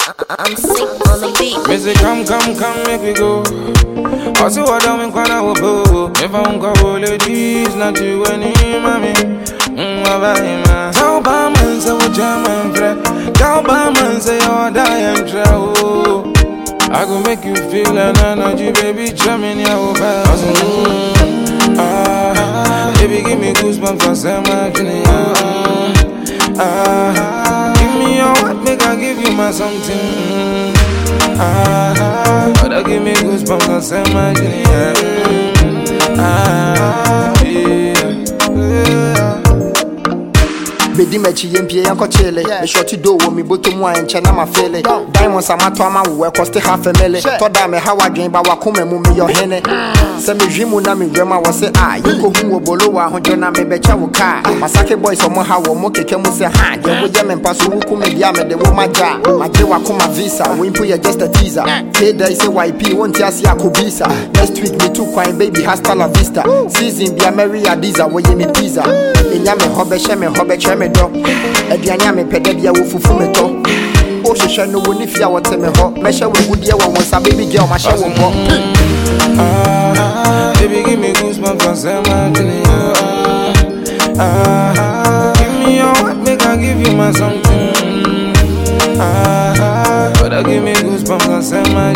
I'm sick on the beat. Music, come, make we go. Also, what I'm in Kwana Wobo. If I won't go, ladies, not you any mommy. Tell Barman, say what German friend. Tell Barman, say you're dying, travel. I go make you feel an energy, baby, jamming your bells. Baby, give me goosebumps for so much. Give me your what, make I give you my something. But I give me goosebumps for so much. Bedi mechi yempie yanko chele me shorty do wo mi boto mu an chena ma fele diamonds amato ama wo cost half a million to da me hawa dwen ba wakoma mu me yo hene se me hwimu na me dwema wo se you ko hu wo bolo wa ho jona me be cha wo ka masake boys omo ha wo mo keke mu se ha je wo je me mpaso wo ku me dia me de wo maja maje wakoma visa we impo ya just a teaser say there say YP won't ask ya kubisa next week me too kwine baby hasta la vista season bia Mary Adiza wo ye me pizza enya me hobe she me hobe do aduanya me pede bia wo fufu me to o hwehwe no woni fia wo te me ho me hye wo gudie wo won sa baby girl ma hye wo bo baby give me goosebumps on so much. Give me your what, make I give you my something. But I give me goosebumps on so much.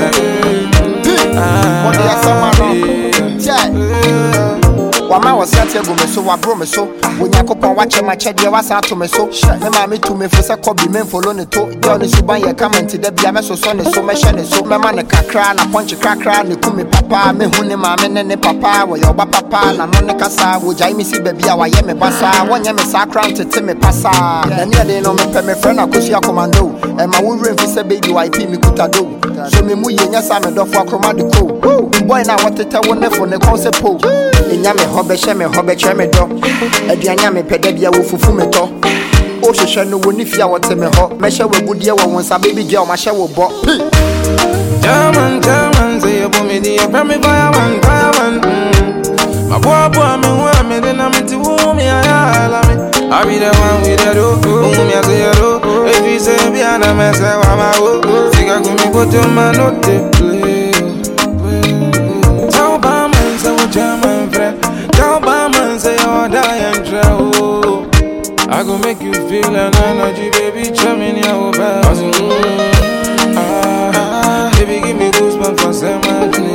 What do you say, man? Wama was sat here go me so wa bro me so when yakopon wache ma chede wa sa to me so me ma me to me for say kobi men follow ne to girl ne suban ye comment de bia me so so ne so me hye ne so me ma ne kakra na punch kakra ne ku me papa me hu ne ma me ne papa wo yo ba papa na no ne kasa wo jai me si ba bia wa ye me basa wonya me sa kra ntete me pasa na ne de no me pe me friend akosi akomando e ma wo remfi say baby YP me kuta do so me mu ye nya sa me dofo akroma de ko boy na what tete wo ne for ne concept po enya me hobe che me do aduanya me pede bia wo fufu me to o hwehwe no woni fia wo te me ho me hye wo gudie wo won sa baby girl ma hye wo bo German say you put me the up me fire one my boy me want me then I'm into me I be the one with the do me I say you do if you say be an me say wa ma wo figure go me go to my note play tell Barman say what German friend Barman say you're dying, travel. I go make you feel an energy, baby, jamming your bells. Baby, give me goosebumps for so much.